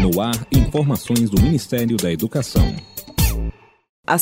No ar, informações do Ministério da Educação. A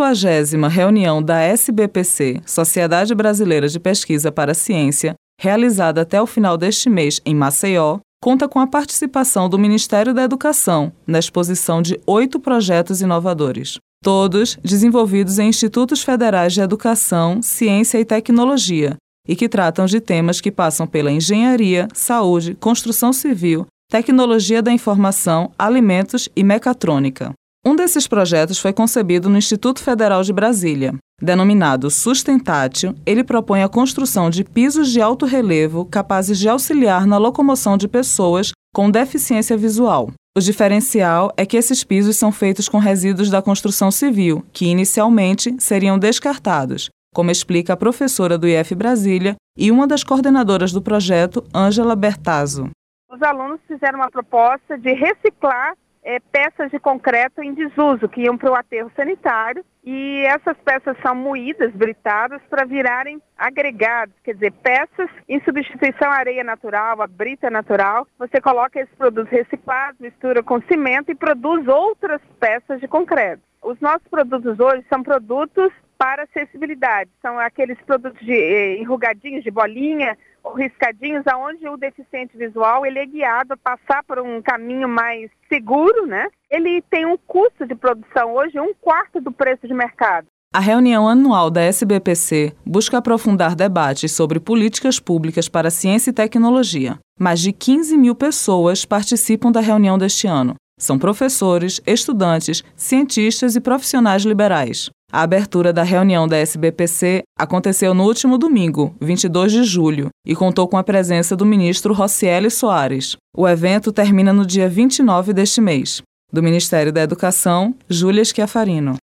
70ª reunião da SBPC, Sociedade Brasileira de Pesquisa para a Ciência, realizada até o final deste mês em Maceió, conta com a participação do Ministério da Educação na exposição de 8 projetos inovadores, todos desenvolvidos em institutos federais de educação, ciência e tecnologia, e que tratam de temas que passam pela engenharia, saúde, construção civil, tecnologia da informação, alimentos e mecatrônica. Um desses projetos foi concebido no Instituto Federal de Brasília. Denominado Sustentátil, ele propõe a construção de pisos de alto relevo capazes de auxiliar na locomoção de pessoas com deficiência visual. O diferencial é que esses pisos são feitos com resíduos da construção civil, que inicialmente seriam descartados, como explica a professora do IF Brasília e uma das coordenadoras do projeto, Ângela Bertazzo. Os alunos fizeram uma proposta de reciclar peças de concreto em desuso, que iam para o aterro sanitário, e essas peças são moídas, britadas, para virarem agregados, quer dizer, peças em substituição à areia natural, à brita natural. Você coloca esses produtos reciclados, mistura com cimento e produz outras peças de concreto. Os nossos produtos hoje são produtos para acessibilidade, são aqueles produtos enrugadinhos, de bolinha, ou riscadinhos, aonde o deficiente visual ele é guiado a passar por um caminho mais seguro, né? Ele tem um custo de produção hoje 1/4 do preço de mercado. A reunião anual da SBPC busca aprofundar debates sobre políticas públicas para ciência e tecnologia. Mais de 15 mil pessoas participam da reunião deste ano. São professores, estudantes, cientistas e profissionais liberais. A abertura da reunião da SBPC aconteceu no último domingo, 22 de julho, e contou com a presença do ministro Rocieli Soares. O evento termina no dia 29 deste mês. Do Ministério da Educação, Júlia Schiafarino.